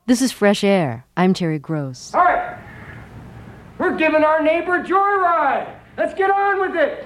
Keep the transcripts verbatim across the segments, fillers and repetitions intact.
This is Fresh Air. I'm Terry Gross. All right. We're giving our neighbor a joyride. Let's get on with it.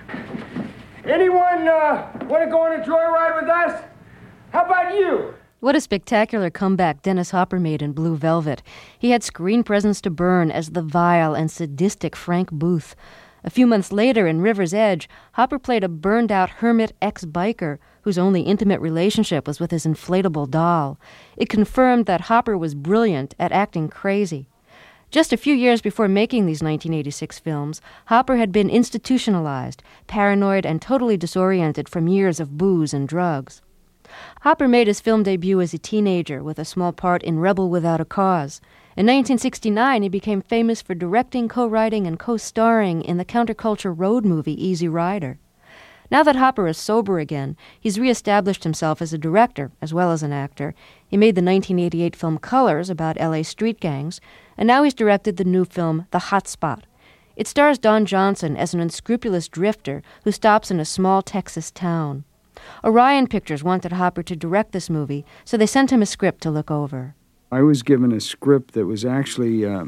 Anyone uh, want to go on a joyride with us? How about you? What a spectacular comeback Dennis Hopper made in Blue Velvet. He had screen presence to burn as the vile and sadistic Frank Booth. A few months later, in River's Edge, Hopper played a burned-out hermit ex-biker whose only intimate relationship was with his inflatable doll. It confirmed that Hopper was brilliant at acting crazy. Just a few years before making these nineteen eighty-six films, Hopper had been institutionalized, paranoid and totally disoriented from years of booze and drugs. Hopper made his film debut as a teenager with a small part in Rebel Without a Cause. In nineteen sixty-nine, he became famous for directing, co-writing, and co-starring in the counterculture road movie Easy Rider. Now that Hopper is sober again, he's reestablished himself as a director as well as an actor. He made the nineteen eighty-eight film Colors about L A street gangs, and now he's directed the new film The Hot Spot. It stars Don Johnson as an unscrupulous drifter who stops in a small Texas town. Orion Pictures wanted Hopper to direct this movie, so they sent him a script to look over. I was given a script that was actually, uh,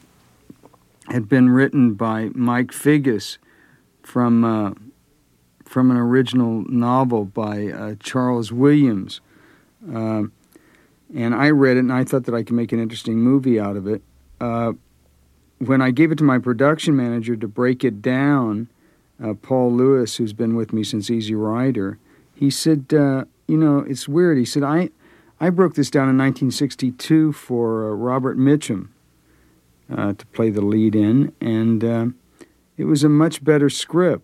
had been written by Mike Figgis from, uh, from an original novel by uh, Charles Williams. Uh, and I read it, and I thought that I could make an interesting movie out of it. Uh, when I gave it to my production manager to break it down, uh, Paul Lewis, who's been with me since Easy Rider, he said, uh, you know, it's weird. He said, I... I broke this down in nineteen sixty-two for uh, Robert Mitchum uh, to play the lead in, and uh, it was a much better script.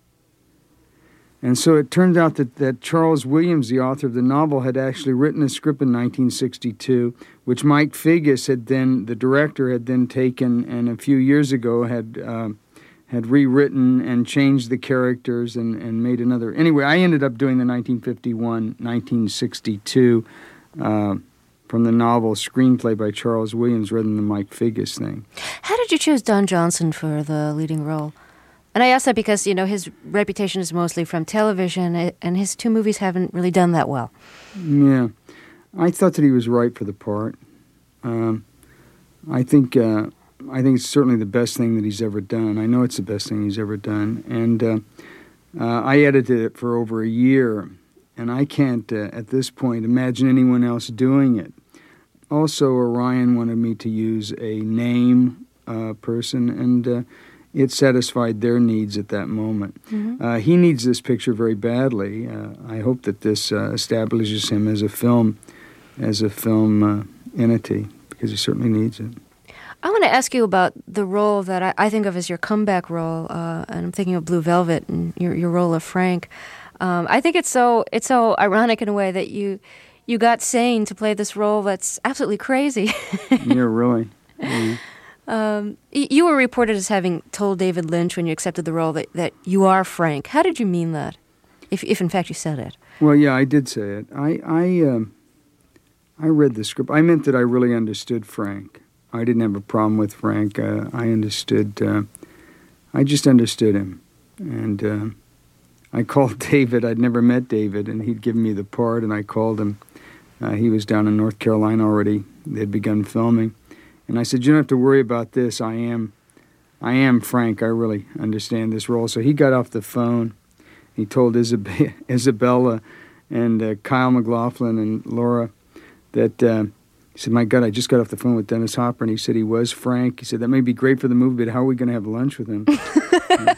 And so it turned out that, that Charles Williams, the author of the novel, had actually written a script in nineteen sixty-two, which Mike Figgis had then, the director, had then taken, and a few years ago had uh, had rewritten and changed the characters and, and made another. Anyway, I ended up doing the nineteen fifty-one nineteen sixty-two Uh, from the novel screenplay by Charles Williams rather than the Mike Figgis thing. How did you choose Don Johnson for the leading role? And I ask that because, you know, his reputation is mostly from television, and his two movies haven't really done that well. Yeah. I thought that he was right for the part. Um, I think uh, I think it's certainly the best thing that he's ever done. I know it's the best thing he's ever done. And uh, uh, I edited it for over a year. And I can't, uh, at this point, imagine anyone else doing it. Also, Orion wanted me to use a name uh, person, and uh, it satisfied their needs at that moment. Mm-hmm. Uh, he needs this picture very badly. Uh, I hope that this uh, establishes him as a film, as a film uh, entity, because he certainly needs it. I want to ask you about the role that I, I think of as your comeback role, uh, and I'm thinking of Blue Velvet and your, your role of Frank. Um, I think it's so it's so ironic in a way that you you got sane to play this role that's absolutely crazy. Yeah, really. Mm-hmm. Um, you were reported as having told David Lynch when you accepted the role that, that you are Frank. How did you mean that, if if in fact you said it? Well, yeah, I did say it. I I, um, I read the script. I meant that I really understood Frank. I didn't have a problem with Frank. Uh, I understood. Uh, I just understood him, and. Uh, I called David. I'd never met David, and he'd given me the part, and I called him. Uh, he was down in North Carolina already. They'd begun filming. And I said, you don't have to worry about this. I am I am Frank. I really understand this role. So he got off the phone. He told Isab- Isabella and uh, Kyle MacLachlan and Laura that, uh, he said, my God, I just got off the phone with Dennis Hopper, and he said he was Frank. He said, that may be great for the movie, but how are we going to have lunch with him? uh,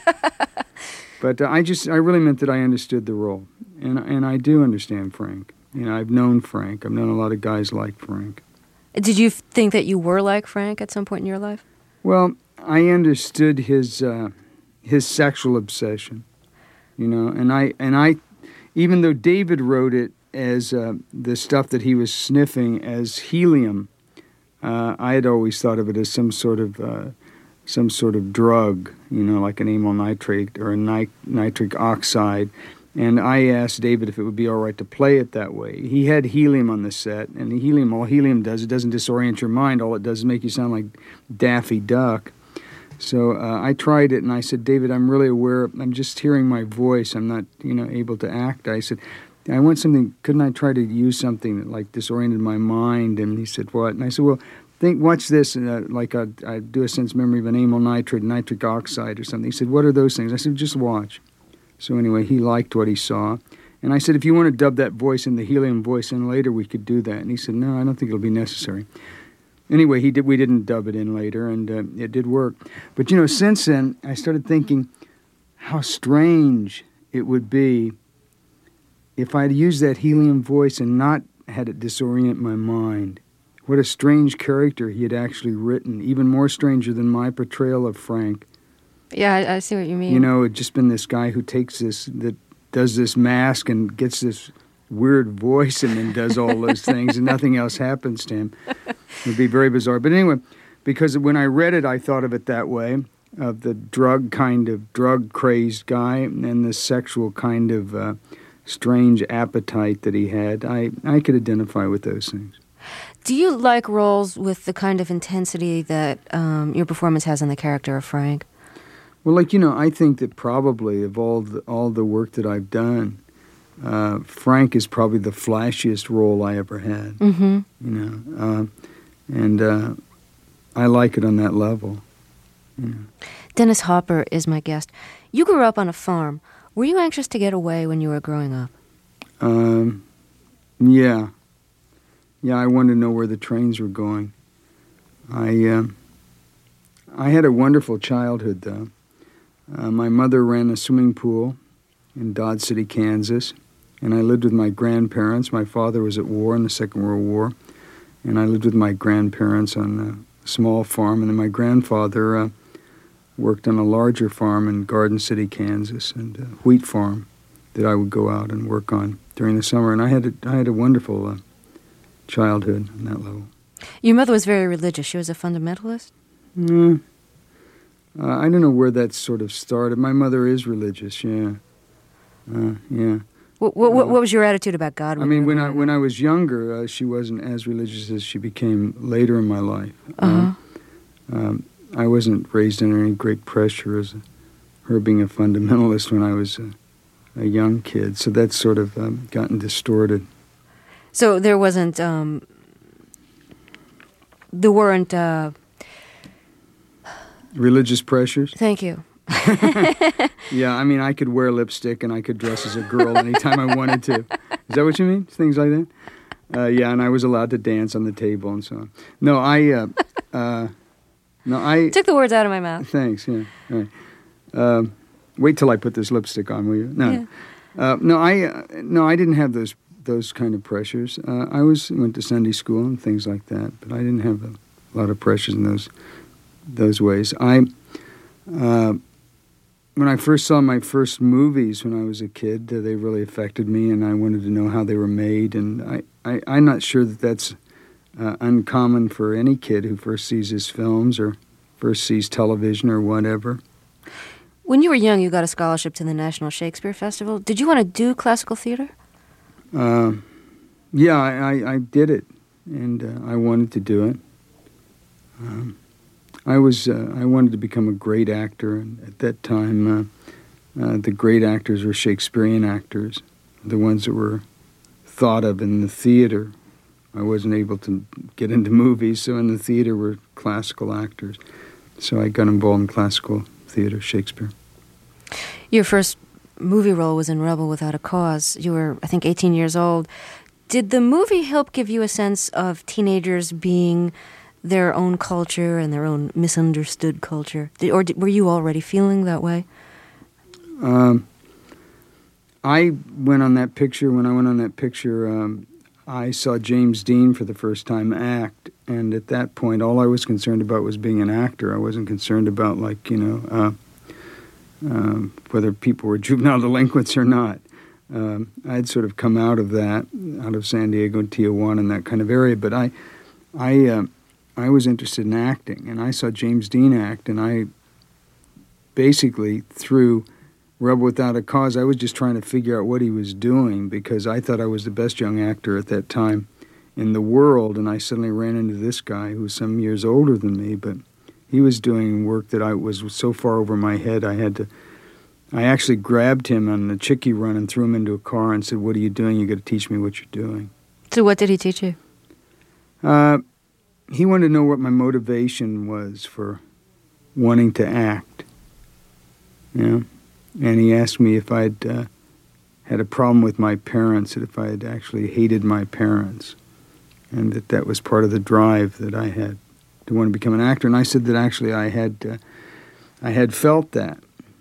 But uh, I just, I really meant that I understood the role. And and I do understand Frank. You know, I've known Frank. I've known a lot of guys like Frank. Did you think that you were like Frank at some point in your life? Well, I understood his uh, his sexual obsession, you know, and I, and I, even though David wrote it as uh, the stuff that he was sniffing as helium, uh, I had always thought of it as some sort of... Uh, some sort of drug, you know, like an amyl nitrate or a nit- nitric oxide. And I asked David if it would be all right to play it that way. He had helium on the set, and the helium, all helium does, it doesn't disorient your mind. All it does is make you sound like Daffy Duck. So uh, I tried it, and I said, David, I'm really aware, I'm just hearing my voice. I'm not, you know, able to act. I said, I want something, couldn't I try to use something that like disoriented my mind? And he said, what? And I said, well, think, watch this, uh, like I'd, I'd do a sense memory of an amyl nitrate, nitric oxide or something. He said, what are those things? I said, just watch. So anyway, he liked what he saw. And I said, if you want to dub that voice in the helium voice in later, we could do that. And he said, no, I don't think it'll be necessary. Anyway, he did. We didn't dub it in later, and uh, it did work. But, you know, since then, I started thinking how strange it would be if I'd used that helium voice and not had it disorient my mind. What a strange character he had actually written, even more stranger than my portrayal of Frank. Yeah, I, I see what you mean. You know, it'd just been this guy who takes this, that does this mask and gets this weird voice and then does all those things and nothing else happens to him. It would be very bizarre. But anyway, because when I read it, I thought of it that way, of the drug kind of, drug-crazed guy and the sexual kind of uh, strange appetite that he had. I, I could identify with those things. Do you like roles with the kind of intensity that um, your performance has in the character of Frank? Well, like, you know, I think that probably of all the, all the work that I've done, uh, Frank is probably the flashiest role I ever had. Mm-hmm. You know, uh, and uh, I like it on that level. You know. Dennis Hopper is my guest. You grew up on a farm. Were you anxious to get away when you were growing up? Um, yeah. Yeah, I wanted to know where the trains were going. I, uh, I had a wonderful childhood, though. Uh, my mother ran a swimming pool in Dodge City, Kansas, and I lived with my grandparents. My father was at war in the Second World War, and I lived with my grandparents on a small farm, and then my grandfather uh, worked on a larger farm in Garden City, Kansas, and a wheat farm that I would go out and work on during the summer, and I had a, I had a wonderful uh, childhood on that level. Your mother was very religious. She was a fundamentalist? Mm. Uh, I don't know where that sort of started. My mother is religious, yeah. Uh, yeah. What, what, what was your attitude about God? I mean, when I when I was younger, uh, she wasn't as religious as she became later in my life. Uh-huh. Uh, um, I wasn't raised under any great pressure as a, her being a fundamentalist when I was a, a young kid, so that's sort of um, gotten distorted. So there wasn't, um, there weren't... Uh, religious pressures? Thank you. Yeah, I mean, I could wear lipstick and I could dress as a girl anytime I wanted to. Is that what you mean? Things like that? Uh, yeah, and I was allowed to dance on the table and so on. No, I... Uh, uh, no, I... Took the words out of my mouth. Thanks, yeah. All right. Um, wait till I put this lipstick on, will you? No. Yeah. Uh, no, I uh, no, I didn't have those those kind of pressures. Uh, I was went to Sunday school and things like that, but I didn't have a lot of pressures in those those ways. I uh, when I first saw my first movies when I was a kid, uh, they really affected me, and I wanted to know how they were made. And I, I I'm not sure that that's uh, uncommon for any kid who first sees his films or first sees television or whatever. When you were young, you got a scholarship to the National Shakespeare Festival. Did you want to do classical theater? Uh, yeah, I, I, I did it, and uh, I wanted to do it. Um, I was uh, I wanted to become a great actor, and at that time, uh, uh, the great actors were Shakespearean actors, the ones that were thought of in the theater. I wasn't able to get into movies, so in the theater were classical actors. So I got involved in classical theater, Shakespeare. Your first movie role was in Rebel Without a Cause. You were, I think, eighteen years old. Did the movie help give you a sense of teenagers being their own culture and their own misunderstood culture? Did, or did, were you already feeling that way? Um, I went on that picture, when I went on that picture, um, I saw James Dean for the first time act, and at that point, all I was concerned about was being an actor. I wasn't concerned about, like, you know, uh, um, whether people were juvenile delinquents or not. Um, I'd sort of come out of that, out of San Diego and Tijuana and that kind of area, but I, I, uh, I was interested in acting, and I saw James Dean act, and I basically, through Rebel Without a Cause, I was just trying to figure out what he was doing, because I thought I was the best young actor at that time in the world, and I suddenly ran into this guy who was some years older than me, but he was doing work that I was so far over my head, I had to I actually grabbed him on the Chickie run and threw him into a car and said, "What are you doing? You got to teach me what you're doing." So what did he teach you? Uh, he wanted to know what my motivation was for wanting to act. You know? And he asked me if I'd uh, had a problem with my parents, and if I had actually hated my parents, and that that was part of the drive that I had to want to become an actor. And I said that actually I had, uh, I had felt that.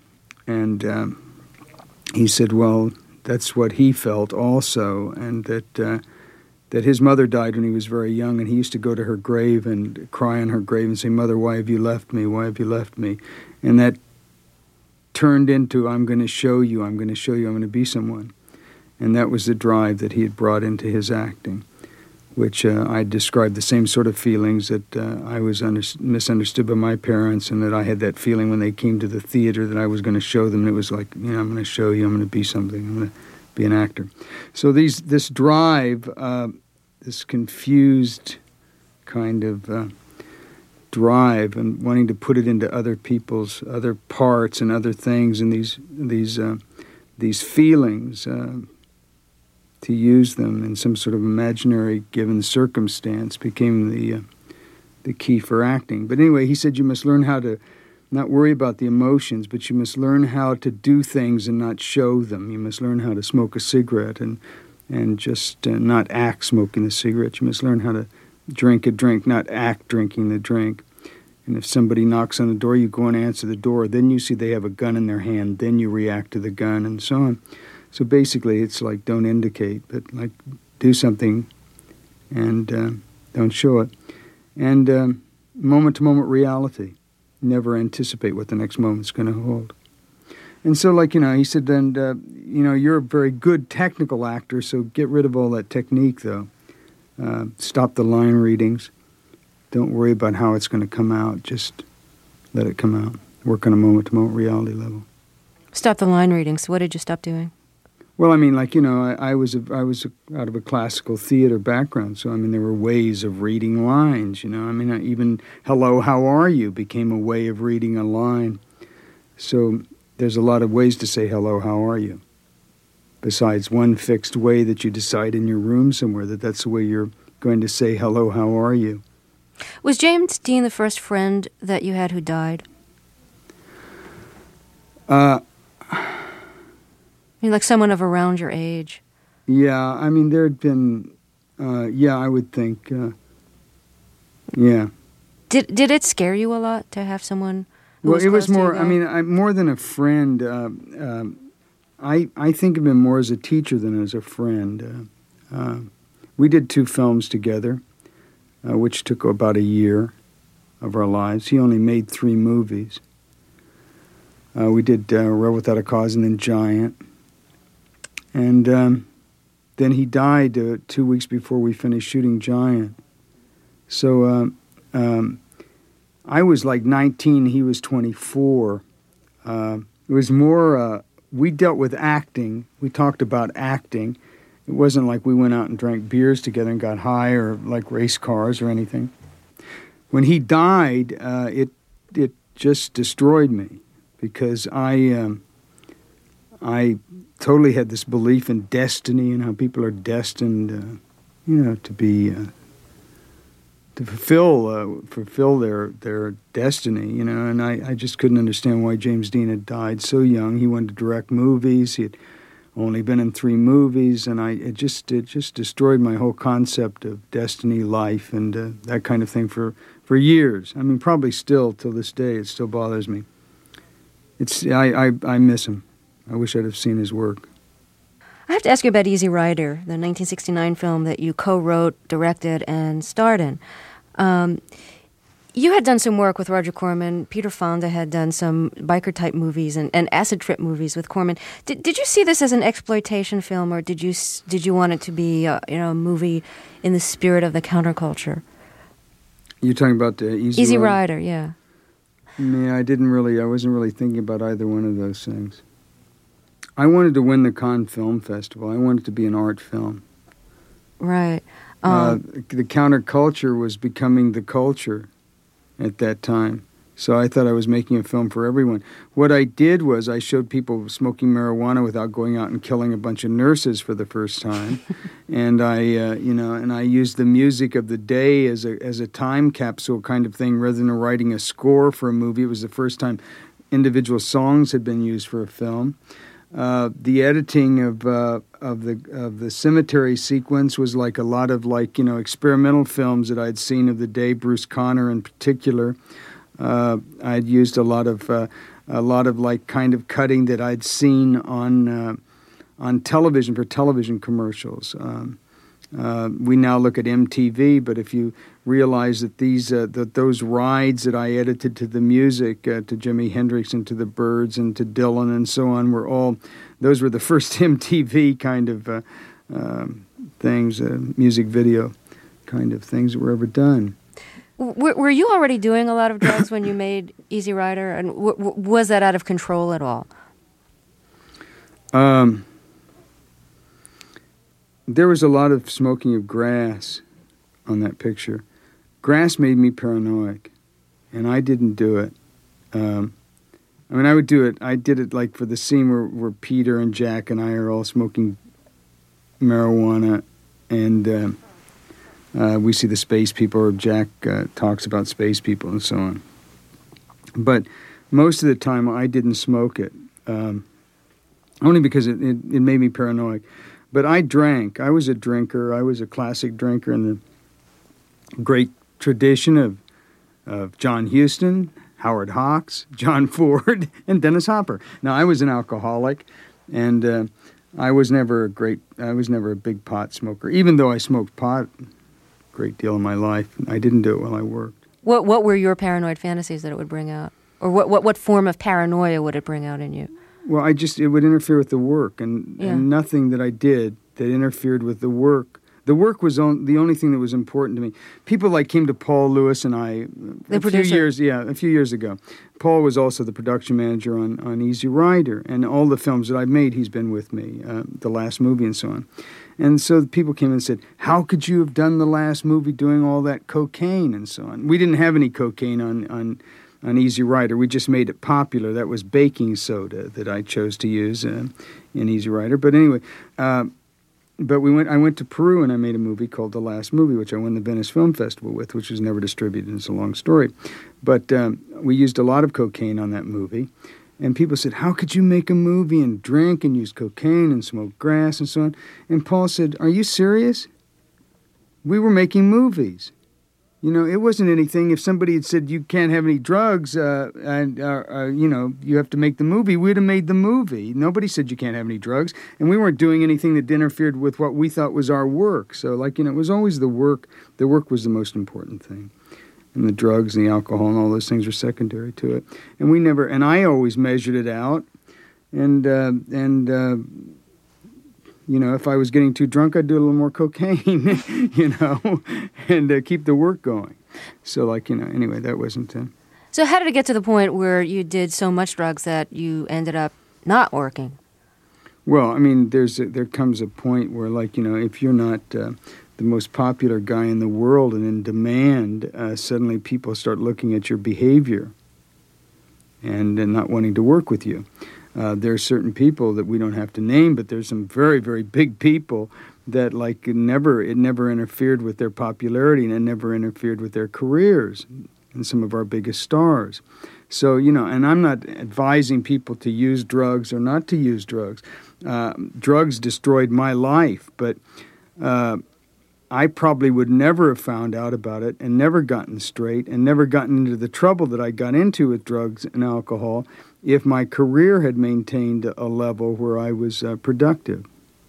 And um, he said, well, that's what he felt also, and that uh, that his mother died when he was very young, and he used to go to her grave and cry on her grave and say, "Mother, why have you left me? Why have you left me?" And that turned into, "I'm going to show you, I'm going to show you, I'm going to be someone." And that was the drive that he had brought into his acting, which uh, I described the same sort of feelings that uh, I was under- misunderstood by my parents, and that I had that feeling when they came to the theater that I was going to show them. And it was like, you know, I'm going to show you, I'm going to be something, I'm going to be an actor. So these this drive, uh, this confused kind of uh, drive, and wanting to put it into other people's other parts and other things, and these these uh, these feelings, uh, to use them in some sort of imaginary given circumstance, became the uh, the key for acting. But anyway, he said you must learn how to not worry about the emotions, but you must learn how to do things and not show them. You must learn how to smoke a cigarette and and just uh, not act smoking the cigarette. You must learn how to drink a drink, not act drinking the drink. And if somebody knocks on the door, you go and answer the door. Then you see they have a gun in their hand. Then you react to the gun, and so on. So basically, it's like, don't indicate, but like do something and uh, don't show it. And um, moment-to-moment reality. Never anticipate what the next moment's going to hold. And so, like, you know, he said, then, uh, you know, you're a very good technical actor, so get rid of all that technique, though. Uh, stop the line readings. Don't worry about how it's going to come out. Just let it come out. Work on a moment-to-moment reality level. Stop the line readings. What did you stop doing? Well, I mean, like, you know, I, I was a, I was a, out of a classical theater background, so, I mean, there were ways of reading lines, you know. I mean, even hello, how are you became a way of reading a line. So there's a lot of ways to say hello, how are you, besides one fixed way that you decide in your room somewhere that that's the way you're going to say hello, how are you. Was James Dean the first friend that you had who died? Uh... I mean, like someone of around your age. Yeah, I mean, there had been, uh, yeah, I would think, uh, yeah. Did did it scare you a lot to have someone who well, was it was close to more, you I mean, I, more than a friend. Uh, um, I, I think of him more as a teacher than as a friend. Uh, uh, we did two films together, uh, which took about a year of our lives. He only made three movies. Uh, we did uh, Rebel Without a Cause and then Giant. And um, then he died uh, two weeks before we finished shooting Giant. So um, um, I was like nineteen, he was twenty-four. Uh, it was more, uh, we dealt with acting. We talked about acting. It wasn't like we went out and drank beers together and got high or like race cars or anything. When he died, uh, it it just destroyed me because I... Um, I totally had this belief in destiny and how people are destined, uh, you know, to be, uh, to fulfill, uh, fulfill their their destiny, you know. And I, I just couldn't understand why James Dean had died so young. He wanted to direct movies. He had only been in three movies, and I it just it just destroyed my whole concept of destiny, life, and uh, that kind of thing for for years. I mean, probably still till this day, it still bothers me. It's I I, I miss him. I wish I'd have seen his work. I have to ask you about Easy Rider, the nineteen sixty-nine film that you co-wrote, directed, and starred in. Um, you had done some work with Roger Corman. Peter Fonda had done some biker-type movies and, and acid trip movies with Corman. Did did you see this as an exploitation film, or did you did you want it to be a, you know a movie in the spirit of the counterculture? You're talking about the Easy, Easy Rider? Rider, yeah. Yeah, I didn't really. I wasn't really thinking about either one of those things. I wanted to win the Cannes Film Festival. I wanted it to be an art film. Right. Um, uh, the counterculture was becoming the culture at that time. So I thought I was making a film for everyone. What I did was I showed people smoking marijuana without going out and killing a bunch of nurses for the first time, and I, uh, you know, and I used the music of the day as a as a time capsule kind of thing, rather than writing a score for a movie. It was the first time individual songs had been used for a film. Uh, the editing of uh, of the of the cemetery sequence was like a lot of like you know experimental films that I'd seen of the day. Bruce Conner in particular. Uh, I'd used a lot of uh, a lot of like kind of cutting that I'd seen on uh, on television for television commercials. Um, uh, we now look at M T V, but if you realize that these uh, that those rides that I edited to the music, uh, to Jimi Hendrix and to the Byrds and to Dylan and so on, were all those were the first M T V kind of uh, uh, things, uh, music video kind of things that were ever done. W- were you already doing a lot of drugs when you made Easy Rider, and w- w- was that out of control at all? Um, there was a lot of smoking of grass on that picture. Grass made me paranoid, and I didn't do it. Um, I mean, I would do it. I did it like for the scene where, where Peter and Jack and I are all smoking marijuana, and uh, uh, we see the space people, or Jack uh, talks about space people and so on. But most of the time, I didn't smoke it, um, only because it, it, it made me paranoid. But I drank. I was a drinker. I was a classic drinker in the great tradition of of John Huston, Howard Hawks, John Ford, and Dennis Hopper. Now, I was an alcoholic, and uh, I was never a great. I was never a big pot smoker, even though I smoked pot a great deal in my life. I didn't do it while I worked. What What were your paranoid fantasies that it would bring out, or what what, what form of paranoia would it bring out in you? Well, I just it would interfere with the work, and, yeah. and nothing that I did that interfered with the work. The work was on, the only thing that was important to me. People like came to Paul Lewis and I the a producer. few years, yeah, a few years ago. Paul was also the production manager on, on Easy Rider, and all the films that I've made, he's been with me, uh, the last movie and so on. And so people came and said, "How could you have done the last movie doing all that cocaine and so on?" We didn't have any cocaine on on. on Easy Rider. We just made it popular. That was baking soda that I chose to use uh, in Easy Rider. But anyway, uh, but we went. I went to Peru and I made a movie called The Last Movie, which I won the Venice Film Festival with, which was never distributed. It's a long story. But um, we used a lot of cocaine on that movie. And people said, "How could you make a movie and drink and use cocaine and smoke grass and so on?" And Paul said, "Are you serious? We were making movies. You know, it wasn't anything. If somebody had said you can't have any drugs, uh, and uh, uh, you know, you have to make the movie, we'd have made the movie. Nobody said you can't have any drugs, and we weren't doing anything that interfered with what we thought was our work. So, like, you know, it was always the work. The work was the most important thing, and the drugs and the alcohol and all those things were secondary to it. And we never. And I always measured it out, and uh, and. Uh, You know, if I was getting too drunk, I'd do a little more cocaine, you know, and uh, keep the work going. So, like, you know, anyway, that wasn't... Uh... So how did it get to the point where you did so much drugs that you ended up not working? Well, I mean, there's a, there comes a point where, like, you know, if you're not uh, the most popular guy in the world and in demand, uh, suddenly people start looking at your behavior and, and not wanting to work with you. Uh, there are certain people that we don't have to name, but there's some very, very big people that, like, it never, it never interfered with their popularity, and it never interfered with their careers, and some of our biggest stars. So, you know, and I'm not advising people to use drugs or not to use drugs. Uh, drugs destroyed my life, but uh, I probably would never have found out about it and never gotten straight and never gotten into the trouble that I got into with drugs and alcohol if my career had maintained a level where I was uh, productive.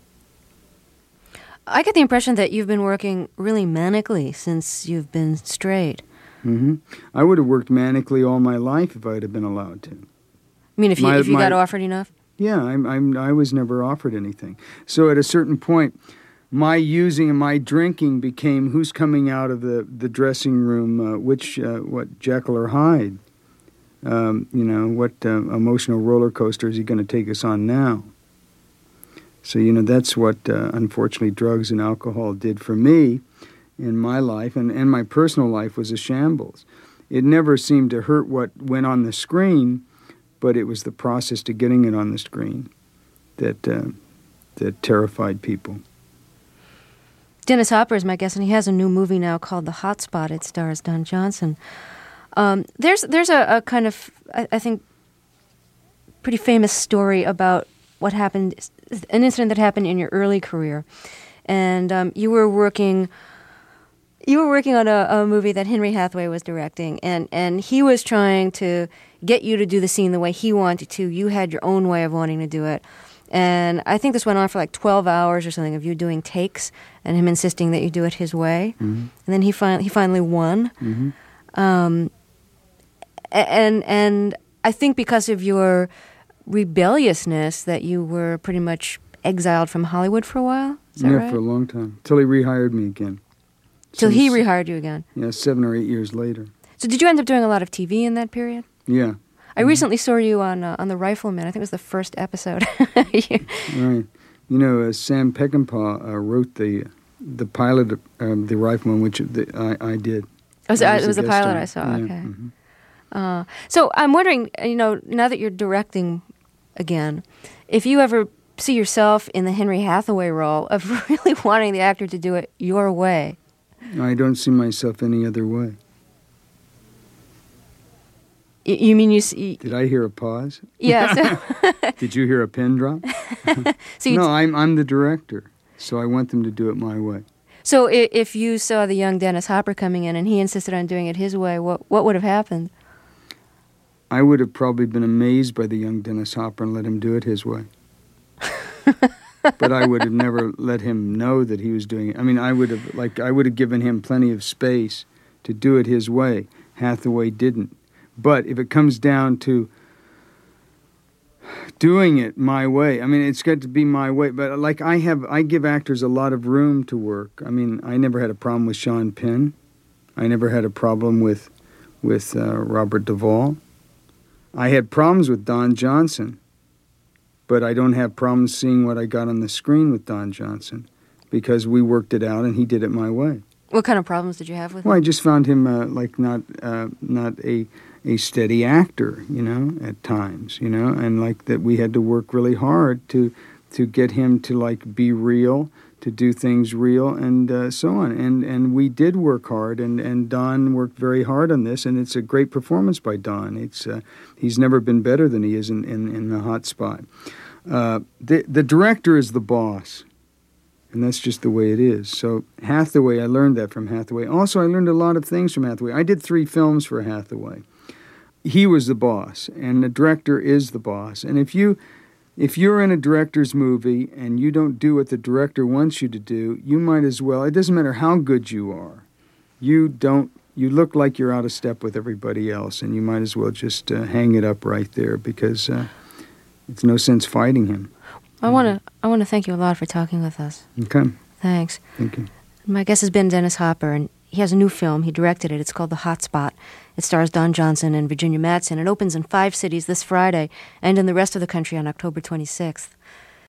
I get the impression that you've been working really manically since you've been straight. Mm-hmm. I would have worked manically all my life if I'd have been allowed to. I mean, if you, my, if you my, got offered enough? Yeah, I'm, I'm, I was never offered anything. So at a certain point, my using and my drinking became who's coming out of the, the dressing room, uh, which, uh, what, Jekyll or Hyde. Um, you know, what uh, emotional roller coaster is he going to take us on now? So, you know, that's what, uh, unfortunately, drugs and alcohol did for me in my life, and, and my personal life was a shambles. it never seemed to hurt what went on the screen, but it was the process to getting it on the screen that uh, that terrified people. Dennis Hopper is my guest, and he has a new movie now called The Hot Spot. It stars Don Johnson. Um, there's there's a, a kind of, I, I think, pretty famous story about what happened, an incident that happened in your early career. And um, you were working... You were working on a, a movie that Henry Hathaway was directing, and, and he was trying to get you to do the scene the way he wanted to. You had your own way of wanting to do it. And I think this went on for like twelve hours or something of you doing takes and him insisting that you do it his way. Mm-hmm. And then he, fin- he finally won. Mm-hmm. Um, and, and I think because of your rebelliousness that you were pretty much exiled from Hollywood for a while? Is that yeah, right? for a long time. Until he rehired me again. So he rehired you again? Yeah, seven or eight years later. So did you end up doing a lot of T V in that period? Yeah. I mm-hmm. recently saw you on uh, on The Rifleman. I think it was the first episode. Right. You know, uh, Sam Peckinpah uh, wrote the the pilot of um, The Rifleman, which the, I, I did. Oh, so, uh, it was the pilot I saw. Yeah. Okay. Mm-hmm. Uh, so I'm wondering, you know, now that you're directing again, if you ever see yourself in the Henry Hathaway role of really wanting the actor to do it your way. I don't see myself any other way. Y- you mean you see... Did I hear a pause? Yeah. So Did you hear a pin drop? so no, I'm I'm the director, so I want them to do it my way. So i- if you saw the young Dennis Hopper coming in and he insisted on doing it his way, what what would have happened? I would have probably been amazed by the young Dennis Hopper and let him do it his way. But I would have never let him know that he was doing it. I mean, I would have like I would have given him plenty of space to do it his way. Hathaway didn't. But if it comes down to doing it my way, I mean, it's got to be my way. But like I have, I give actors a lot of room to work. I mean, I never had a problem with Sean Penn. I never had a problem with with uh, Robert Duvall. I had problems with Don Johnson. But I don't have problems seeing what I got on the screen with Don Johnson because we worked it out and he did it my way. What kind of problems did you have with him? Well, I just found him uh, like not uh, not a a steady actor, you know, at times, you know, and like that we had to work really hard to to get him to like be real, to do things real, and uh, so on. And and we did work hard, and, and Don worked very hard on this, and it's a great performance by Don. It's uh, he's never been better than he is in, in, in The Hot Spot. Uh, the the director is the boss, and that's just the way it is. So Hathaway, I learned that from Hathaway. Also, I learned a lot of things from Hathaway. I did three films for Hathaway. He was the boss, and the director is the boss. And if you if you're in a director's movie and you don't do what the director wants you to do, you might as well. It doesn't matter how good you are. You don't. You look like you're out of step with everybody else, and you might as well just uh, hang it up right there because. Uh, It's no sense fighting him. I want to I want to thank you a lot for talking with us. Okay. Thanks. Thank you. My guest has been Dennis Hopper, and he has a new film. He directed it. It's called The Hot Spot. It stars Don Johnson and Virginia Madsen. It opens in five cities this Friday and in the rest of the country on October twenty-sixth.